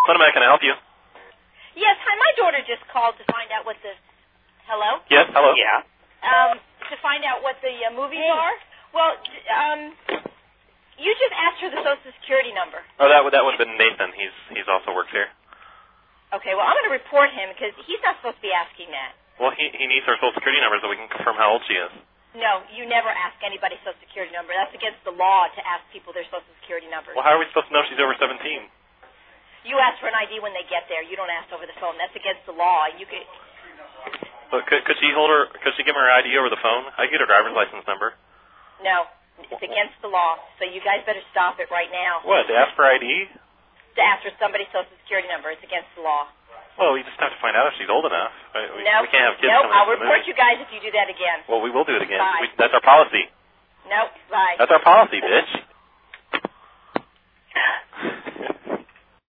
Clinimac, can I help you? Yes, hi, my daughter just called to find out what the... Hello? Yes, hello. Yeah. To find out what the movies are. Well, you just asked her the Social Security number. Oh, that would have been Nathan. He's also works here. Okay, well, I'm going to report him because he's not supposed to be asking that. Well, he needs her Social Security number so we can confirm how old she is. No, you never ask anybody's Social Security number. That's against the law to ask people their Social Security numbers. Well, how are we supposed to know she's over 17? You ask for an ID when they get there. You don't ask over the phone. That's against the law. You could... But could she give her ID over the phone? I can get her driver's license number. No, it's against the law. So you guys better stop it right now. What, to ask for ID? To ask for somebody's Social Security number. It's against the law. Well, we just have to find out if she's old enough. We can't have kids Nope, coming I'll into the report movie. you guys if you do that again. Well, we will do it again. Bye. That's our policy. Nope, bye. That's our policy, bitch.